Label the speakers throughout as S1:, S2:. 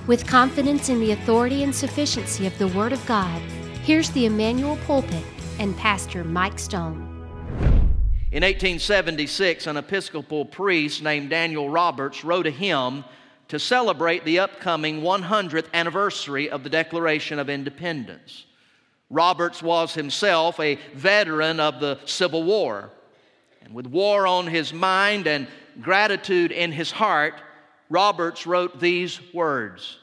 S1: With confidence in the authority and sufficiency of the Word of God, here's the Emmanuel Pulpit and Pastor Mike Stone.
S2: In 1876, an Episcopal priest named Daniel Roberts wrote a hymn to celebrate the upcoming 100th anniversary of the Declaration of Independence. Roberts was himself a veteran of the Civil War, and with war on his mind and gratitude in his heart, Roberts wrote these words: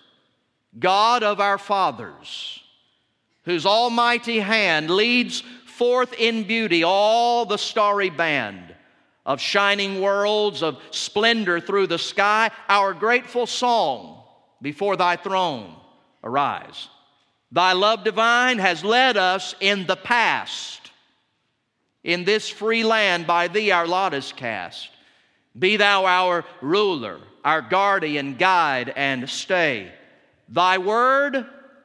S2: God of our fathers, whose almighty hand leads forth in beauty all the starry band of shining worlds of splendor through the sky, our grateful song before thy throne arise. Thy love divine has led us in the past. In this free land by thee our lot is cast. Be thou our ruler, our guardian, guide, and stay. Thy word,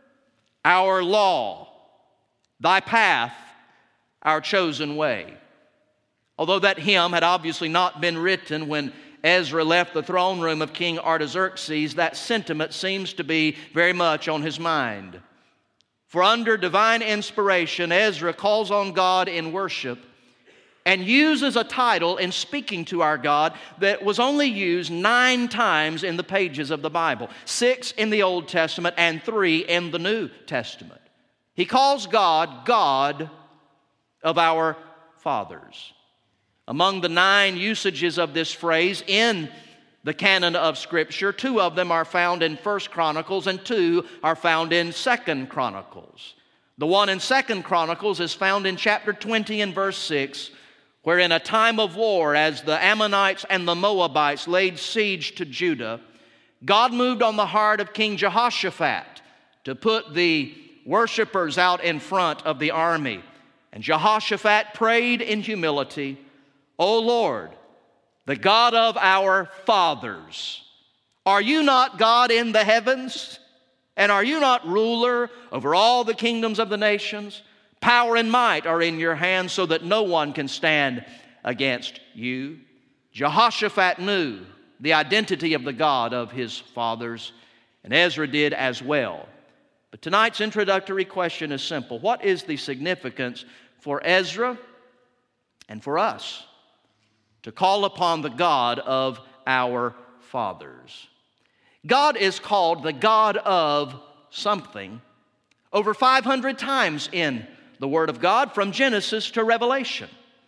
S2: our law. Thy path, our chosen way. Although that hymn had obviously not been written when Ezra left the throne room of King Artaxerxes, that sentiment seems to be very much on his mind. For under divine inspiration, Ezra calls on God in worship and uses a title in speaking to our God that was only used 9 times in the pages of the Bible, 6 in the Old Testament and 3 in the New Testament. He calls God, God of our fathers. Among the 9 usages of this phrase in the canon of Scripture, 2 of them are found in 1 Chronicles and 2 are found in 2 Chronicles. The one in 2 Chronicles is found in chapter 20 and verse 6, where in a time of war, as the Ammonites and the Moabites laid siege to Judah, God moved on the heart of King Jehoshaphat to put the worshipers out in front of the army. And Jehoshaphat prayed in humility, O Lord, the God of our fathers, are you not God in the heavens? And are you not ruler over all the kingdoms of the nations? Power and might are in your hands, so that no one can stand against you. Jehoshaphat knew the identity of the God of his fathers, and Ezra did as well. But tonight's introductory question is simple. What is the significance for Ezra and for us to call upon the God of our fathers? God is called the God of something over 500 times in the Word of God, from Genesis to Revelation.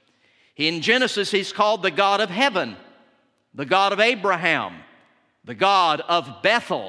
S2: In Genesis, He's called the God of heaven, the God of Abraham, the God of Bethel.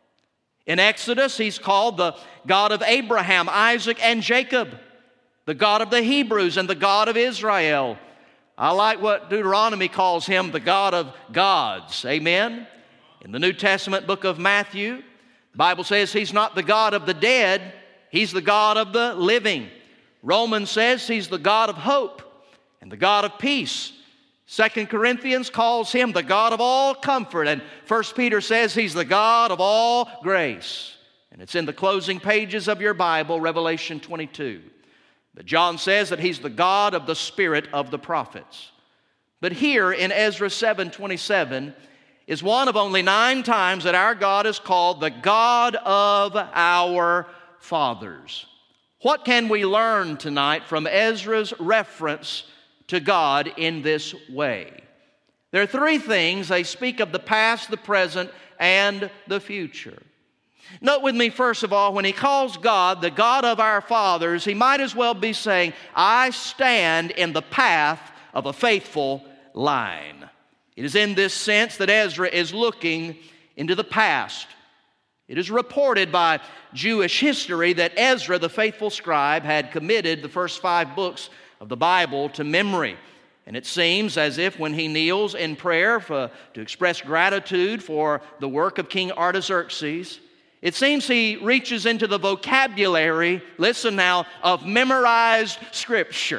S2: In Exodus, He's called the God of Abraham, Isaac, and Jacob, the God of the Hebrews and the God of Israel. I like what Deuteronomy calls Him, the God of gods. Amen? In the New Testament book of Matthew, the Bible says He's not the God of the dead, He's the God of the living. Romans says He's the God of hope and the God of peace. 2 Corinthians calls Him the God of all comfort. And 1 Peter says He's the God of all grace. And it's in the closing pages of your Bible, Revelation 22. But John says that He's the God of the spirit of the prophets. But here in Ezra 7:27 is one of only 9 times that our God is called the God of our fathers. What can we learn tonight from Ezra's reference to God in this way? There are 3 things. They speak of the past, the present, and the future. Note with me, first of all, when he calls God the God of our fathers, he might as well be saying, I stand in the path of a faithful line. It is in this sense that Ezra is looking into the past. It is reported by Jewish history that Ezra, the faithful scribe, had committed the first 5 books of the Bible to memory. And it seems as if when he kneels in prayer to express gratitude for the work of King Artaxerxes, it seems he reaches into the vocabulary, listen now, of memorized Scripture.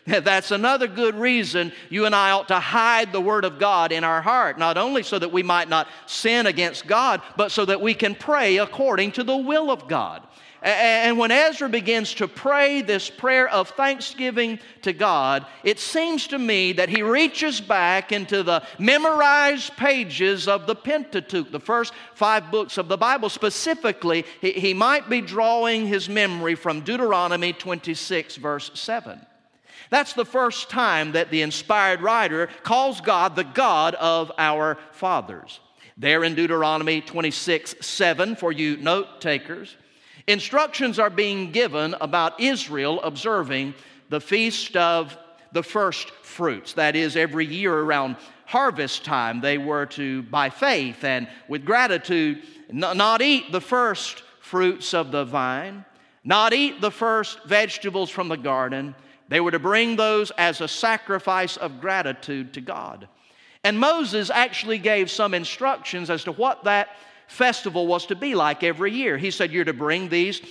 S2: That's another good reason you and I ought to hide the Word of God in our heart, not only so that we might not sin against God, but so that we can pray according to the will of God. And when Ezra begins to pray this prayer of thanksgiving to God, it seems to me that he reaches back into the memorized pages of the Pentateuch, the first 5 books of the Bible. Specifically, he might be drawing his memory from Deuteronomy 26, verse 7. That's the first time that the inspired writer calls God the God of our fathers. There in Deuteronomy 26, 7, for you note takers, instructions are being given about Israel observing the feast of the first fruits. That is, every year around harvest time, they were to, by faith and with gratitude, not eat the first fruits of the vine, not eat the first vegetables from the garden. They were to bring those as a sacrifice of gratitude to God. And Moses actually gave some instructions as to what that festival was to be like every year. He said, you're to bring these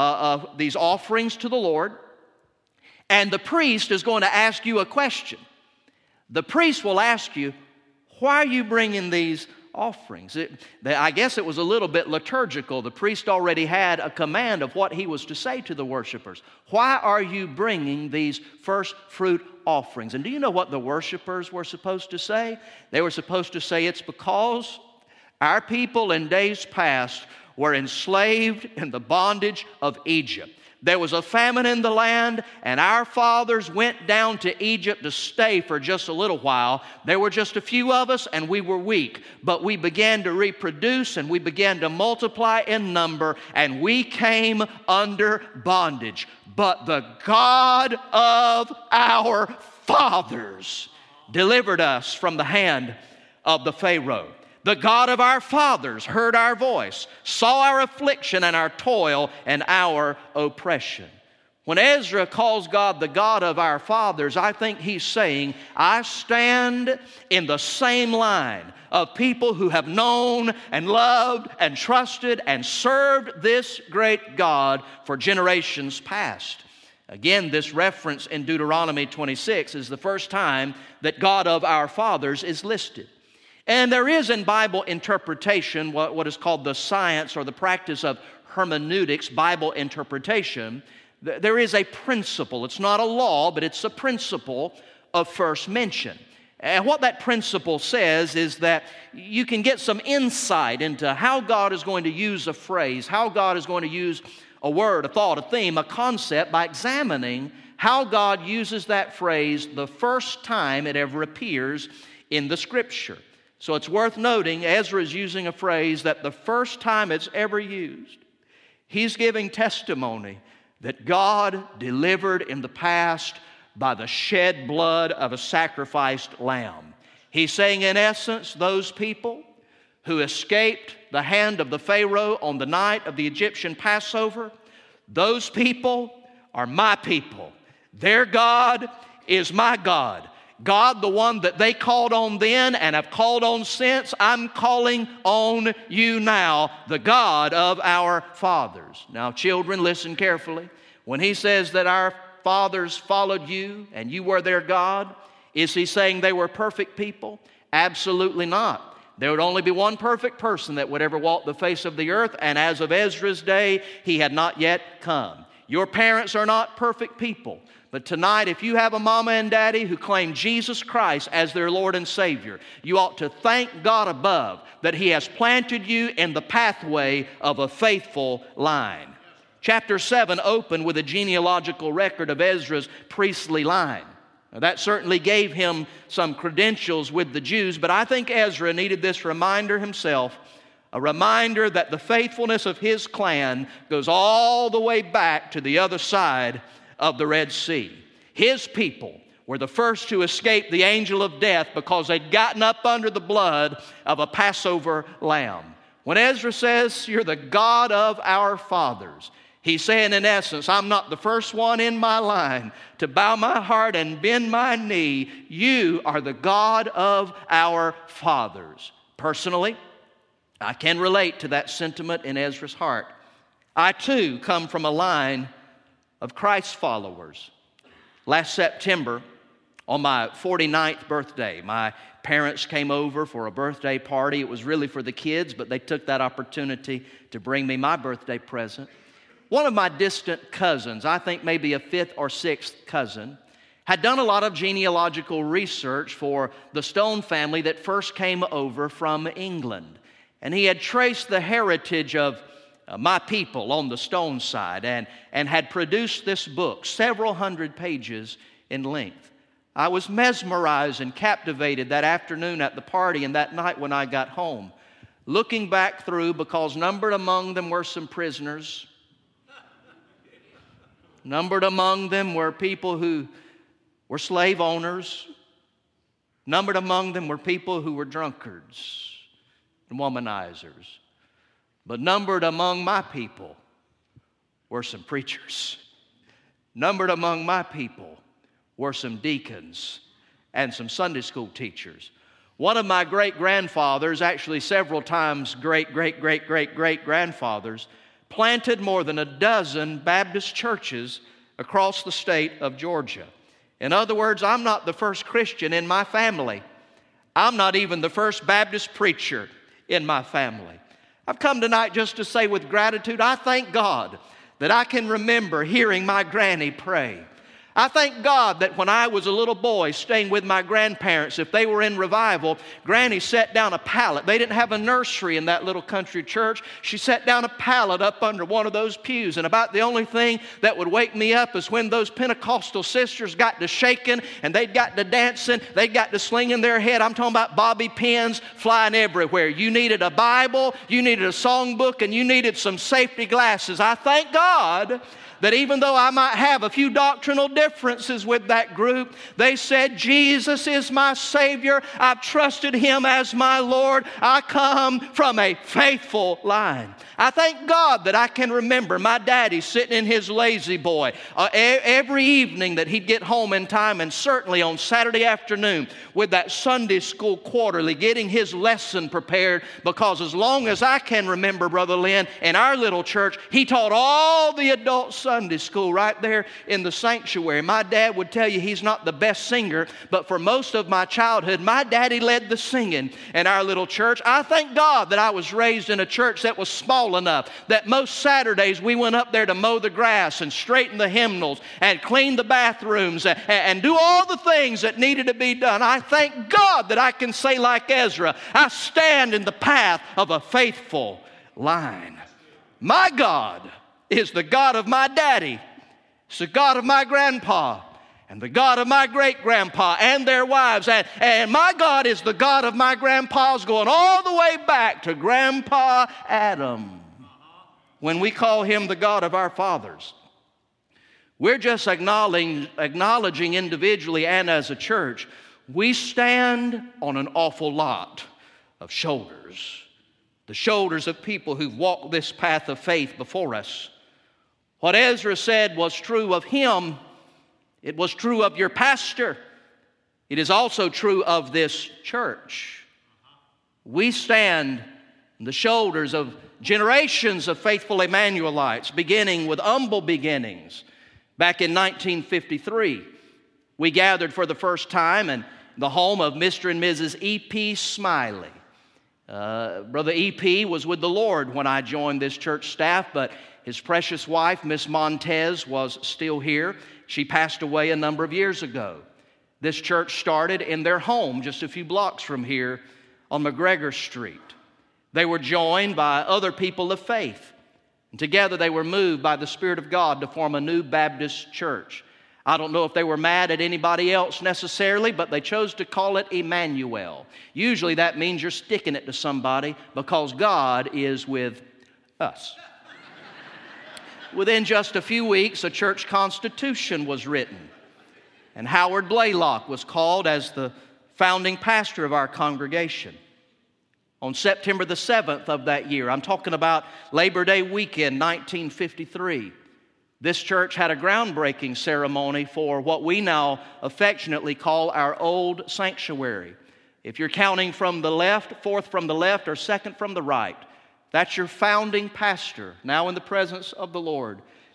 S2: offerings to the Lord, and the priest is going to ask you a question. The priest will ask you, why are you bringing these offerings? I guess it was a little bit liturgical. The priest already had a command of what he was to say to the worshipers. Why are you bringing these first fruit offerings? And do you know what the worshipers were supposed to say? They were supposed to say, it's because our people in days past were enslaved in the bondage of Egypt. There was a famine in the land, and our fathers went down to Egypt to stay for just a little while. There were just a few of us, and we were weak. But we began to reproduce, and we began to multiply in number, and we came under bondage. But the God of our fathers delivered us from the hand of the Pharaoh. The God of our fathers heard our voice, saw our affliction and our toil and our oppression. When Ezra calls God the God of our fathers, I think he's saying, I stand in the same line of people who have known and loved and trusted and served this great God for generations past. Again, this reference in Deuteronomy 26 is the first time that God of our fathers is listed. And there is in Bible interpretation what is called the science or the practice of hermeneutics, Bible interpretation. There is a principle. It's not a law, but it's a principle of first mention. And what that principle says is that you can get some insight into how God is going to use a phrase, how God is going to use a word, a thought, a theme, a concept by examining how God uses that phrase the first time it ever appears in the Scripture. So it's worth noting Ezra is using a phrase that the first time it's ever used, he's giving testimony that God delivered in the past by the shed blood of a sacrificed lamb. He's saying, in essence, those people who escaped the hand of the Pharaoh on the night of the Egyptian Passover, those people are my people. Their God is my God. God, the one that they called on then and have called on since, I'm calling on you now, the God of our fathers. Now, children, listen carefully. When he says that our fathers followed you and you were their God, is he saying they were perfect people? Absolutely not. There would only be one perfect person that would ever walk the face of the earth, and as of Ezra's day, he had not yet come. Your parents are not perfect people. But tonight, if you have a mama and daddy who claim Jesus Christ as their Lord and Savior, you ought to thank God above that He has planted you in the pathway of a faithful line. Chapter 7 opened with a genealogical record of Ezra's priestly line. Now, that certainly gave him some credentials with the Jews, but I think Ezra needed this reminder himself, a reminder that the faithfulness of his clan goes all the way back to the other side of the Red Sea. His people were the first to escape the angel of death because they'd gotten up under the blood of a Passover lamb. When Ezra says, you're the God of our fathers, he's saying in essence, I'm not the first one in my line to bow my heart and bend my knee. You are the God of our fathers. Personally, I can relate to that sentiment in Ezra's heart. I too come from a line of Christ's followers. Last September, on my 49th birthday, my parents came over for a birthday party. It was really for the kids, but they took that opportunity to bring me my birthday present. One of my distant cousins, I think maybe a fifth or sixth cousin, had done a lot of genealogical research for the Stone family that first came over from England. And he had traced the heritage of my people on the Stone side and had produced this book, several hundred pages in length. I was mesmerized and captivated that afternoon at the party and that night when I got home, looking back through, because numbered among them were some prisoners. Numbered among them were people who were slave owners. Numbered among them were people who were drunkards and womanizers. But numbered among my people were some preachers. Numbered among my people were some deacons and some Sunday school teachers. One of my great-grandfathers, actually several times great-great-great-great-great-grandfathers, planted more than a dozen Baptist churches across the state of Georgia. In other words, I'm not the first Christian in my family. I'm not even the first Baptist preacher in my family. I've come tonight just to say with gratitude, I thank God that I can remember hearing my granny pray. I thank God that when I was a little boy staying with my grandparents, if they were in revival, Granny set down a pallet. They didn't have a nursery in that little country church. She set down a pallet up under one of those pews. And about the only thing that would wake me up is when those Pentecostal sisters got to shaking and they'd got to dancing, they'd got to slinging their head. I'm talking about bobby pins flying everywhere. You needed a Bible, you needed a songbook, and you needed some safety glasses. I thank God that even though I might have a few doctrinal differences with that group, they said, Jesus is my Savior. I've trusted Him as my Lord. I come from a faithful line. I thank God that I can remember my daddy sitting in his lazy boy every evening that he'd get home in time, and certainly on Saturday afternoon with that Sunday school quarterly, getting his lesson prepared, because as long as I can remember, Brother Lynn, in our little church, he taught all the adult Sunday school right there in the sanctuary. My dad would tell you he's not the best singer, but for most of my childhood, my daddy led the singing in our little church. I thank God that I was raised in a church that was small enough that most Saturdays we went up there to mow the grass and straighten the hymnals and clean the bathrooms and do all the things that needed to be done. I thank God that I can say like Ezra, I stand in the path of a faithful line. My God is the God of my daddy. It's the God of my grandpa and the God of my great-grandpa and their wives. And my God is the God of my grandpas going all the way back to Grandpa Adam. When we call Him the God of our fathers, we're just acknowledging individually and as a church, we stand on an awful lot of shoulders. The shoulders of people who've walked this path of faith before us. What Ezra said was true of him. It was true of your pastor. It is also true of this church. We stand on the shoulders of generations of faithful Emmanuelites, beginning with humble beginnings. Back in 1953, we gathered for the first time in the home of Mr. and Mrs. E.P. Smiley. Brother E.P. was with the Lord when I joined this church staff, but his precious wife, Miss Montez, was still here. She passed away a number of years ago. This church started in their home just a few blocks from here on McGregor Street. They were joined by other people of faith. And together they were moved by the Spirit of God to form a new Baptist church. I don't know if they were mad at anybody else necessarily, but they chose to call it Emmanuel. Usually that means you're sticking it to somebody because God is with us. Within just a few weeks, a church constitution was written. And Howard Blaylock was called as the founding pastor of our congregation. On September the 7th of that year, I'm talking about Labor Day weekend, 1953, this church had a groundbreaking ceremony for what we now affectionately call our old sanctuary. If you're counting from the left, fourth from the left, or second from the right, that's your founding pastor, now in the presence of the Lord,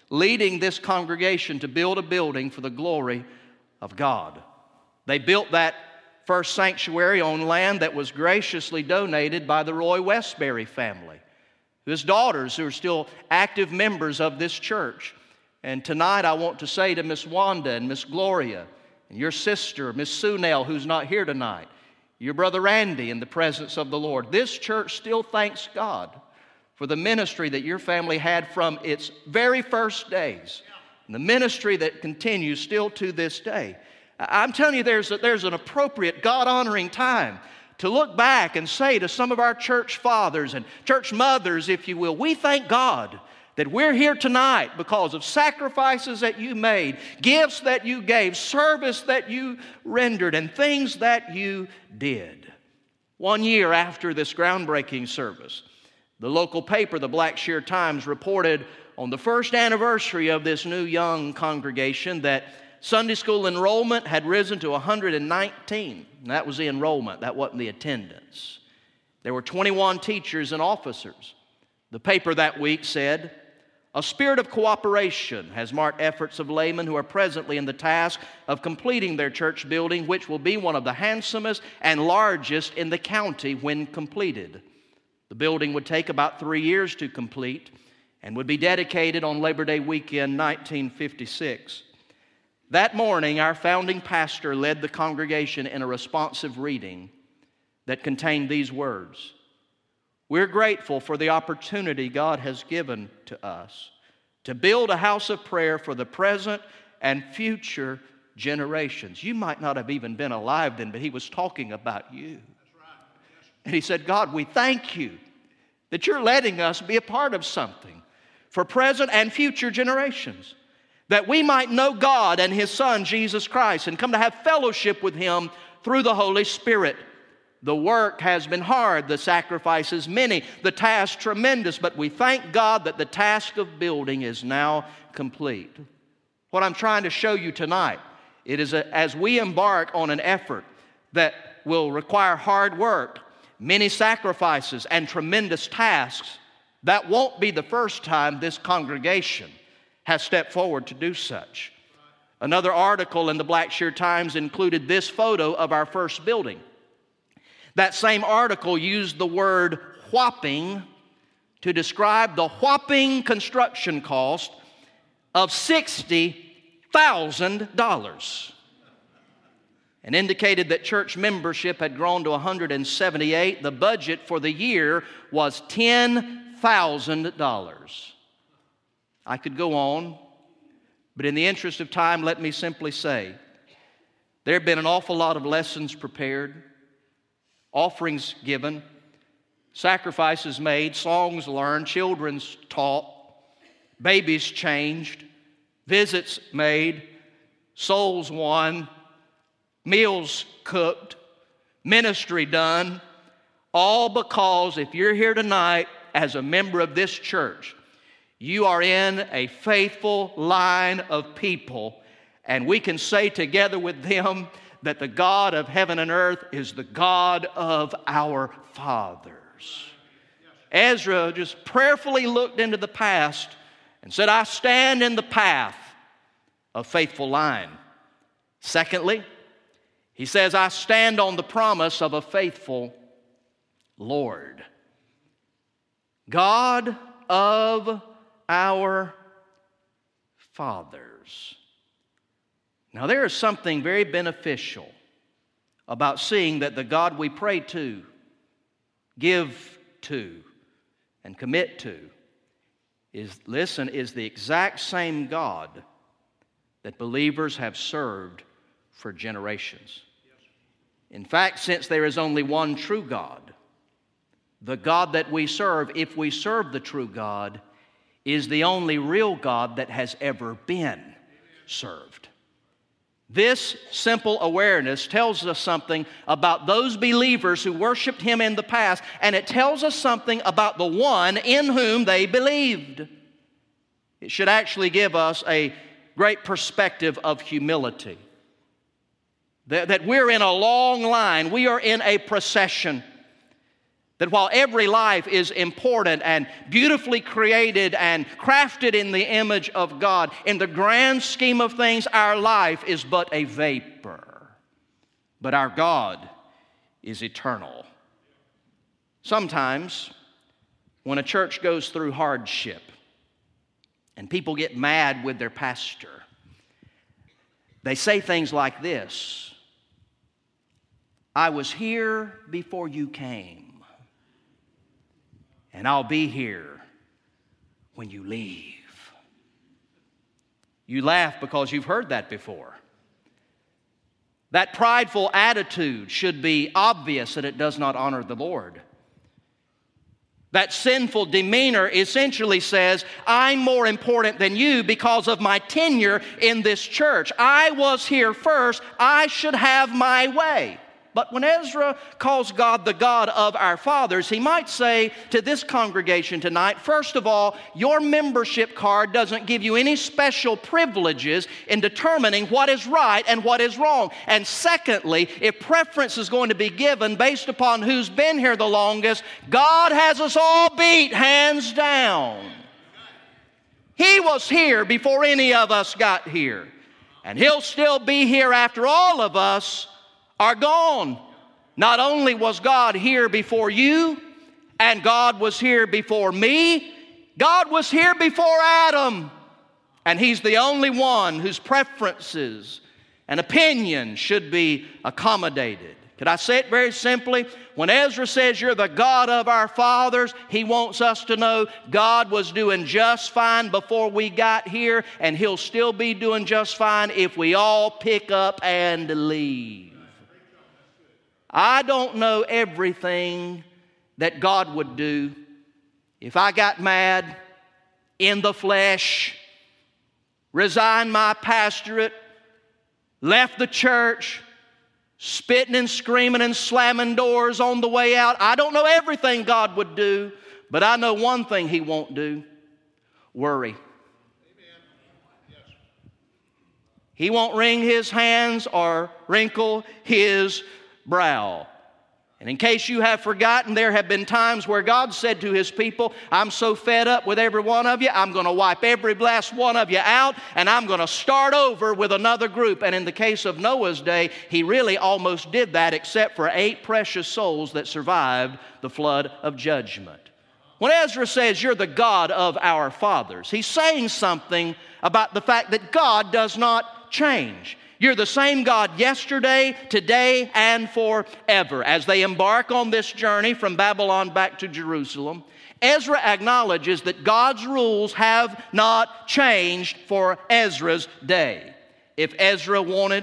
S2: leading this congregation to build a building for the glory of God. They built that first sanctuary on land that was graciously donated by the Roy Westbury family, his daughters who are still active members of this church. And tonight I want to say to Miss Wanda and Miss Gloria and your sister, Miss Sunell, who's not here tonight, your brother Randy, in the presence of the Lord, this church still thanks God for the ministry that your family had from its very first days, and the ministry that continues still to this day. I'm telling you, there's an appropriate, God-honoring time to look back and say to some of our church fathers and church mothers, if you will, we thank God that we're here tonight because of sacrifices that you made, gifts that you gave, service that you rendered, and things that you did. 1 year after this groundbreaking service, the local paper, the Blackshear Times, reported on the first anniversary of this new young congregation that Sunday school enrollment had risen to 119. And that was the enrollment, that wasn't the attendance. There were 21 teachers and officers. The paper that week said, a spirit of cooperation has marked efforts of laymen who are presently in the task of completing their church building, which will be one of the handsomest and largest in the county when completed. The building would take about 3 years to complete and would be dedicated on Labor Day weekend 1956. That morning, our founding pastor led the congregation in a responsive reading that contained these words. We're grateful for the opportunity God has given to us to build a house of prayer for the present and future generations. You might not have even been alive then, but he was talking about you. And he said, God, we thank you that you're letting us be a part of something for present and future generations, that we might know God and His Son, Jesus Christ, and come to have fellowship with Him through the Holy Spirit. The work has been hard, the sacrifices many, the task tremendous, but we thank God that the task of building is now complete. What I'm trying to show you tonight, it is as we embark on an effort that will require hard work, many sacrifices, and tremendous tasks, that won't be the first time this congregation has stepped forward to do such. Another article in the Blackshear Times included this photo of our first building. That same article used the word whopping to describe the whopping construction cost of $60,000 and indicated that church membership had grown to 178. The budget for the year was $10,000. I could go on, but in the interest of time, let me simply say, there have been an awful lot of lessons prepared, offerings given, sacrifices made, songs learned, children's taught, babies changed, visits made, souls won, meals cooked, ministry done, all because if you're here tonight as a member of this church, you are in a faithful line of people, and we can say together with them that the God of heaven and earth is the God of our fathers. Ezra just prayerfully looked into the past and said, I stand in the path of faithful line. Secondly, he says, I stand on the promise of a faithful Lord. God of our fathers. Now, there is something very beneficial about seeing that the God we pray to, give to, and commit to is the exact same God that believers have served for generations. In fact, since there is only one true God, the God that we serve, if we serve the true God, is the only real God that has ever been served. This simple awareness tells us something about those believers who worshiped Him in the past, and it tells us something about the one in whom they believed. It should actually give us a great perspective of humility. That we're in a long line, we are in a procession. That while every life is important and beautifully created and crafted in the image of God, in the grand scheme of things, our life is but a vapor. But our God is eternal. Sometimes, when a church goes through hardship and people get mad with their pastor, they say things like this: I was here before you came, and I'll be here when you leave. You laugh because you've heard that before. That prideful attitude should be obvious that it does not honor the Lord. That sinful demeanor essentially says, I'm more important than you because of my tenure in this church. I was here first. I should have my way. But when Ezra calls God the God of our fathers, he might say to this congregation tonight, first of all, your membership card doesn't give you any special privileges in determining what is right and what is wrong. And secondly, if preference is going to be given based upon who's been here the longest, God has us all beat hands down. He was here before any of us got here. And He'll still be here after all of us are gone. Not only was God here before you, and God was here before me, God was here before Adam. And He's the only one whose preferences and opinions should be accommodated. Could I say it very simply? When Ezra says you're the God of our fathers, he wants us to know God was doing just fine before we got here, and He'll still be doing just fine if we all pick up and leave. I don't know everything that God would do if I got mad in the flesh, resigned my pastorate, left the church, spitting and screaming and slamming doors on the way out. I don't know everything God would do, but I know one thing He won't do: worry. He won't wring His hands or wrinkle His brow. And in case you have forgotten, there have been times where God said to His people, I'm so fed up with every one of you, I'm going to wipe every last one of you out, and I'm going to start over with another group. And in the case of Noah's day, He really almost did that, except for 8 precious souls that survived the flood of judgment. When Ezra says you're the God of our fathers, he's saying something about the fact that God does not change. You're the same God yesterday, today, and forever. As they embark on this journey from Babylon back to Jerusalem, Ezra acknowledges that God's rules have not changed for Ezra's day. If Ezra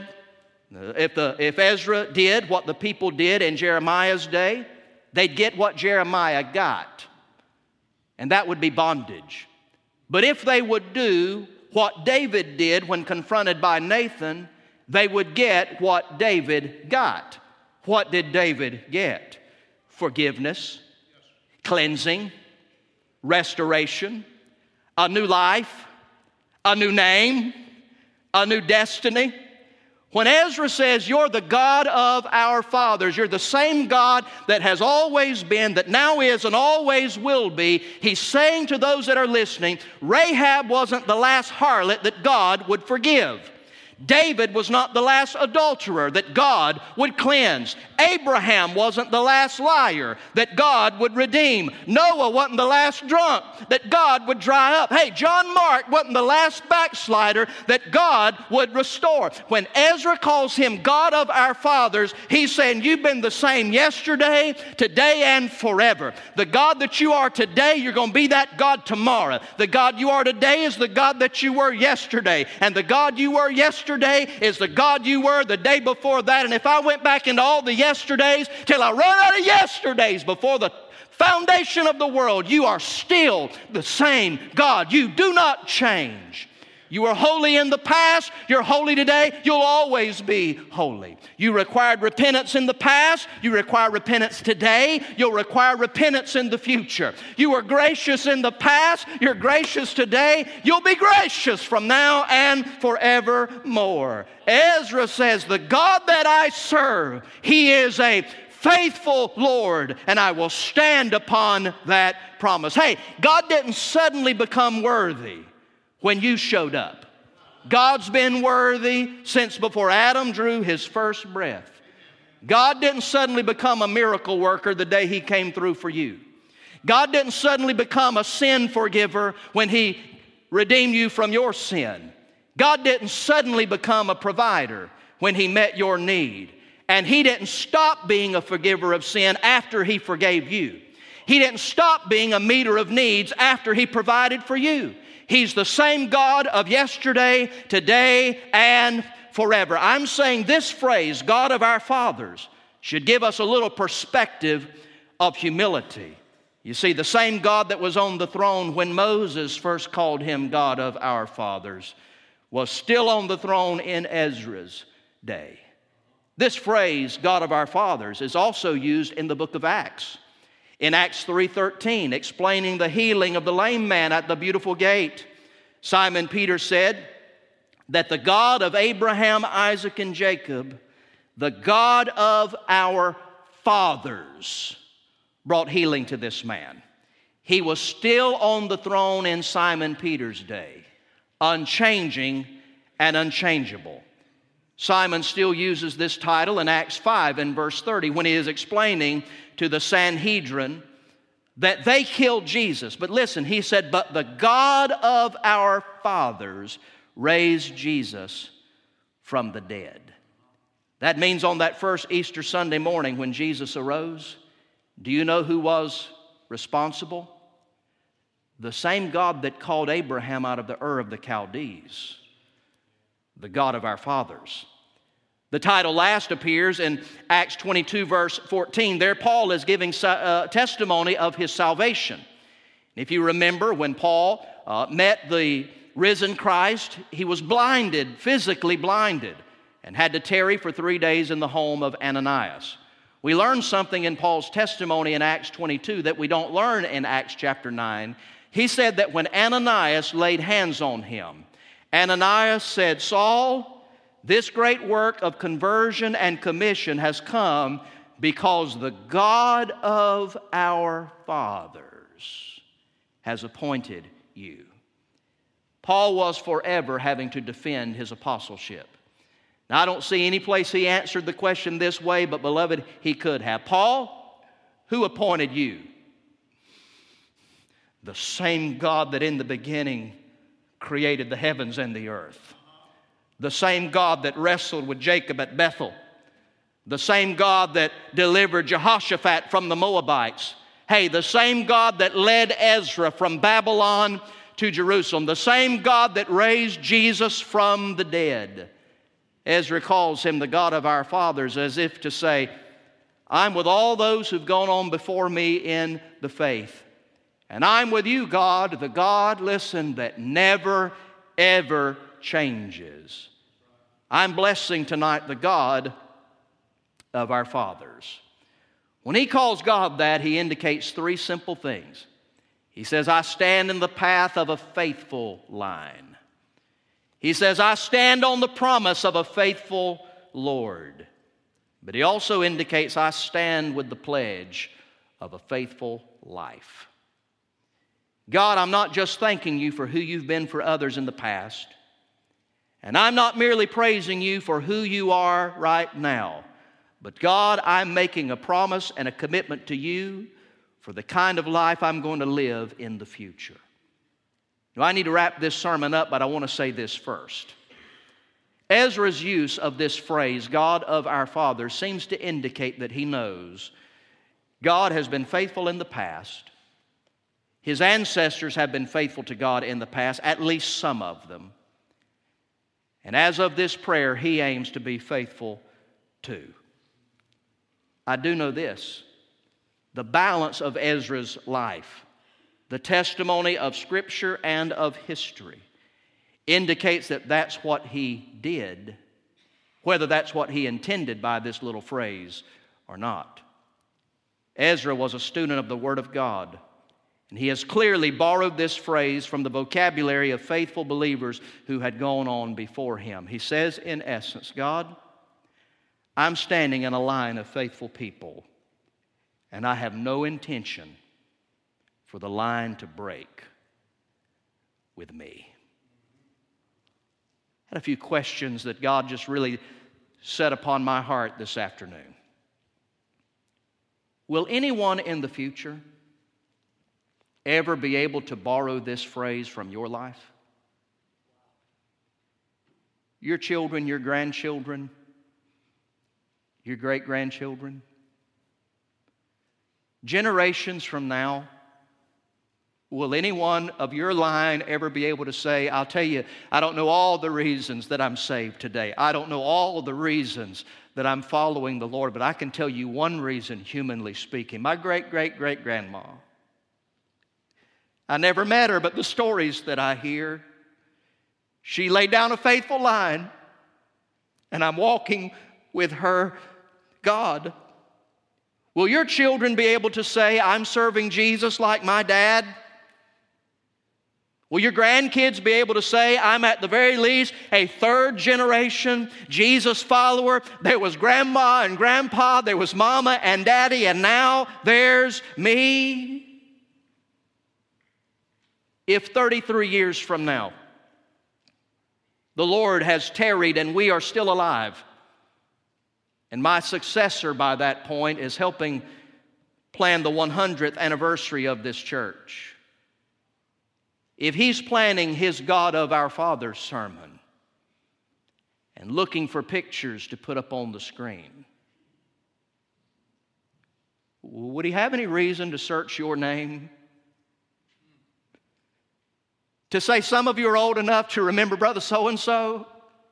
S2: did what the people did in Jeremiah's day, they'd get what Jeremiah got, and that would be bondage. But if they would do what David did when confronted by Nathan, they would get what David got. What did David get? Forgiveness, cleansing, restoration, a new life, a new name, a new destiny. When Ezra says you're the God of our fathers, you're the same God that has always been, that now is, and always will be, he's saying to those that are listening, Rahab wasn't the last harlot that God would forgive. David was not the last adulterer that God would cleanse. Abraham wasn't the last liar that God would redeem. Noah wasn't the last drunk that God would dry up. Hey, John Mark wasn't the last backslider that God would restore. When Ezra calls him God of our fathers, he's saying you've been the same yesterday, today, and forever. The God that you are today, you're going to be that God tomorrow. The God you are today is the God that you were yesterday. And the God you were yesterday is the God you were the day before that. And if I went back into all the yesterdays till I run out of yesterdays before the foundation of the world, you are still the same God. You do not change. You were holy in the past, you're holy today, you'll always be holy. You required repentance in the past, you require repentance today, you'll require repentance in the future. You were gracious in the past, you're gracious today, you'll be gracious from now and forevermore. Ezra says, the God that I serve, He is a faithful Lord, and I will stand upon that promise. Hey, God didn't suddenly become worthy when you showed up. God's been worthy since before Adam drew his first breath. God didn't suddenly become a miracle worker the day He came through for you. God didn't suddenly become a sin forgiver when He redeemed you from your sin. God didn't suddenly become a provider when He met your need. And He didn't stop being a forgiver of sin after He forgave you. He didn't stop being a meter of needs after He provided for you. He's the same God of yesterday, today, and forever. I'm saying this phrase, God of our fathers, should give us a little perspective of humility. You see, the same God that was on the throne when Moses first called Him God of our fathers was still on the throne in Ezra's day. This phrase, God of our fathers, is also used in the book of Acts. In Acts 3:13, explaining the healing of the lame man at the beautiful gate, Simon Peter said that the God of Abraham, Isaac, and Jacob, the God of our fathers, brought healing to this man. He was still on the throne in Simon Peter's day, unchanging and unchangeable. Simon still uses this title in Acts 5 and verse 30 when he is explaining to the Sanhedrin that they killed Jesus. But listen, he said, but the God of our fathers raised Jesus from the dead. That means on that first Easter Sunday morning when Jesus arose, do you know who was responsible? The same God that called Abraham out of the Ur of the Chaldees, the God of our fathers. The title last appears in Acts 22, verse 14. There Paul is giving testimony of his salvation. If you remember, when Paul met the risen Christ, he was blinded, physically blinded, and had to tarry for 3 days in the home of Ananias. We learn something in Paul's testimony in Acts 22 that we don't learn in Acts chapter 9. He said that when Ananias laid hands on him, Ananias said, Saul, this great work of conversion and commission has come because the God of our fathers has appointed you. Paul was forever having to defend his apostleship. Now, I don't see any place he answered the question this way, but beloved, he could have. Paul, who appointed you? The same God that in the beginning created the heavens and the earth. The same God that wrestled with Jacob at Bethel. The same God that delivered Jehoshaphat from the Moabites. Hey, the same God that led Ezra from Babylon to Jerusalem. The same God that raised Jesus from the dead. Ezra calls Him the God of our fathers as if to say, I'm with all those who've gone on before me in the faith. And I'm with you, God, the God, listen, that never, ever changes. I'm blessing tonight the God of our fathers. When he calls God that, he indicates three simple things. He says, I stand in the path of a faithful line. He says, I stand on the promise of a faithful Lord. But he also indicates, I stand with the pledge of a faithful life. God, I'm not just thanking you for who you've been for others in the past. And I'm not merely praising you for who you are right now. But God, I'm making a promise and a commitment to you for the kind of life I'm going to live in the future. Now, I need to wrap this sermon up, but I want to say this first. Ezra's use of this phrase, God of our fathers, seems to indicate that he knows God has been faithful in the past. His ancestors have been faithful to God in the past, at least some of them. And as of this prayer, he aims to be faithful too. I do know this. The balance of Ezra's life, the testimony of Scripture and of history, indicates that that's what he did, whether that's what he intended by this little phrase or not. Ezra was a student of the Word of God, and he has clearly borrowed this phrase from the vocabulary of faithful believers who had gone on before him. He says, in essence, God, I'm standing in a line of faithful people And I have no intention for the line to break with me. I had a few questions that God just really set upon my heart this afternoon. Will anyone in the future ever be able to borrow this phrase from your life? Your children, your grandchildren, your great-grandchildren? Generations from now, will anyone of your line ever be able to say, I'll tell you, I don't know all the reasons that I'm saved today. I don't know all the reasons that I'm following the Lord, but I can tell you one reason, humanly speaking. My great-great-great-grandma. I never met her, but the stories that I hear, she laid down a faithful line, and I'm walking with her God. Will your children be able to say, I'm serving Jesus like my dad? Will your grandkids be able to say, I'm at the very least a third generation Jesus follower? There was grandma and grandpa, there was mama and daddy, and now there's me. If 33 years from now, the Lord has tarried and we are still alive, and my successor by that point is helping plan the 100th anniversary of this church. If he's planning his God of our Fathers sermon and looking for pictures to put up on the screen, would he have any reason to search your name? To say some of you are old enough to remember Brother so-and-so?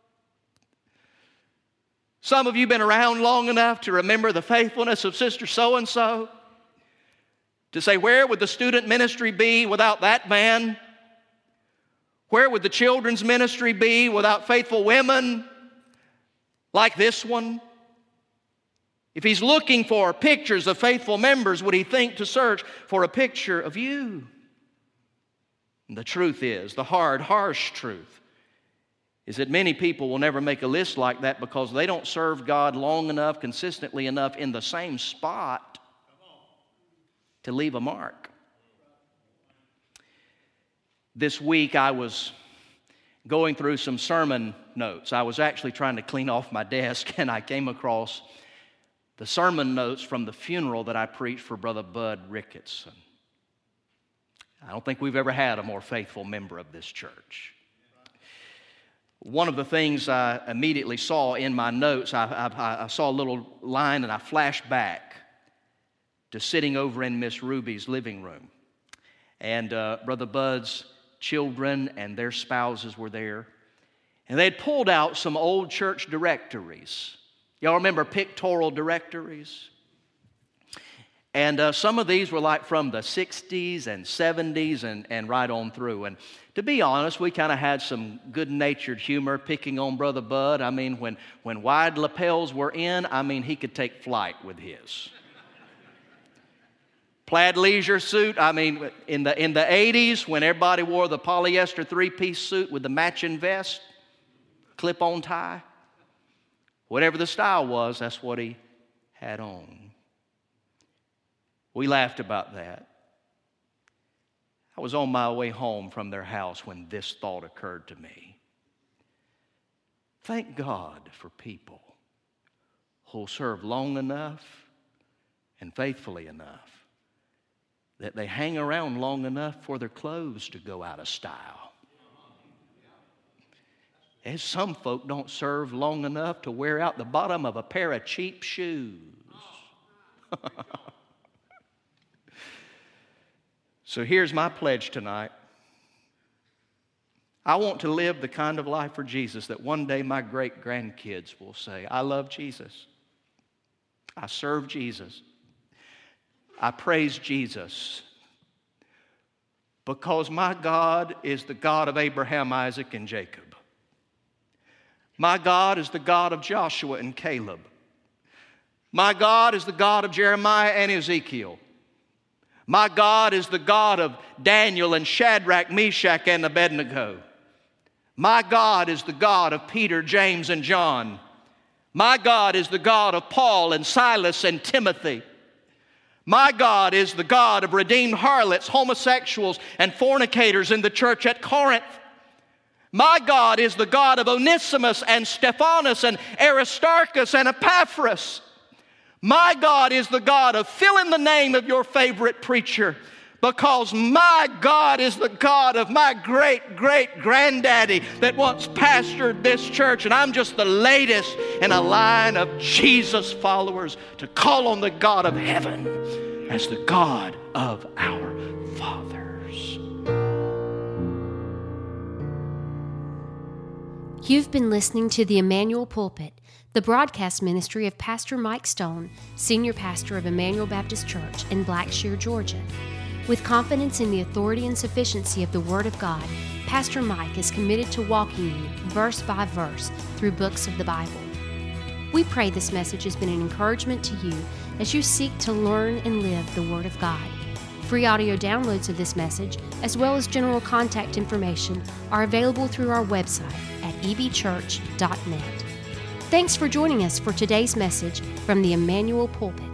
S2: Some of you have been around long enough to remember the faithfulness of Sister so-and-so? To say, where would the student ministry be without that man? Where would the children's ministry be without faithful women like this one? If he's looking for pictures of faithful members, would he think to search for a picture of you? And the truth is, the hard, harsh truth, is that many people will never make a list like that because they don't serve God long enough, consistently enough, in the same spot to leave a mark. This week I was going through some sermon notes. I was actually trying to clean off my desk, and I came across the sermon notes from the funeral that I preached for Brother Bud Ricketson. I don't think we've ever had a more faithful member of this church. One of the things I immediately saw in my notes, I saw a little line and I flashed back to sitting over in Miss Ruby's living room. And Brother Bud's children and their spouses were there. And they had pulled out some old church directories. Y'all remember pictorial directories? And some of these were like from the 60s and 70s and right on through. And to be honest, we kind of had some good-natured humor picking on Brother Bud. I mean, when wide lapels were in, I mean, he could take flight with his. Plaid leisure suit, I mean, in the 80s, when everybody wore the polyester three-piece suit with the matching vest, clip-on tie, whatever the style was, that's what he had on. We laughed about that. I was on my way home from their house when this thought occurred to me. Thank God for people who'll serve long enough and faithfully enough that they hang around long enough for their clothes to go out of style. As some folk don't serve long enough to wear out the bottom of a pair of cheap shoes. So here's my pledge tonight. I want to live the kind of life for Jesus that one day my great-grandkids will say, I love Jesus. I serve Jesus. I praise Jesus. Because my God is the God of Abraham, Isaac, and Jacob. My God is the God of Joshua and Caleb. My God is the God of Jeremiah and Ezekiel. My God is the God of Daniel and Shadrach, Meshach, and Abednego. My God is the God of Peter, James, and John. My God is the God of Paul and Silas and Timothy. My God is the God of redeemed harlots, homosexuals, and fornicators in the church at Corinth. My God is the God of Onesimus and Stephanas and Aristarchus and Epaphras. My God is the God of fill in the name of your favorite preacher, because my God is the God of my great-great-granddaddy that once pastored this church, and I'm just the latest in a line of Jesus followers to call on the God of heaven as the God of our fathers.
S1: You've been listening to the Emmanuel Pulpit, the broadcast ministry of Pastor Mike Stone, Senior Pastor of Emmanuel Baptist Church in Blackshear, Georgia. With confidence in the authority and sufficiency of the Word of God, Pastor Mike is committed to walking you verse by verse through books of the Bible. We pray this message has been an encouragement to you as you seek to learn and live the Word of God. Free audio downloads of this message, as well as general contact information, are available through our website at ebchurch.net. Thanks for joining us for today's message from the Emmanuel Pulpit.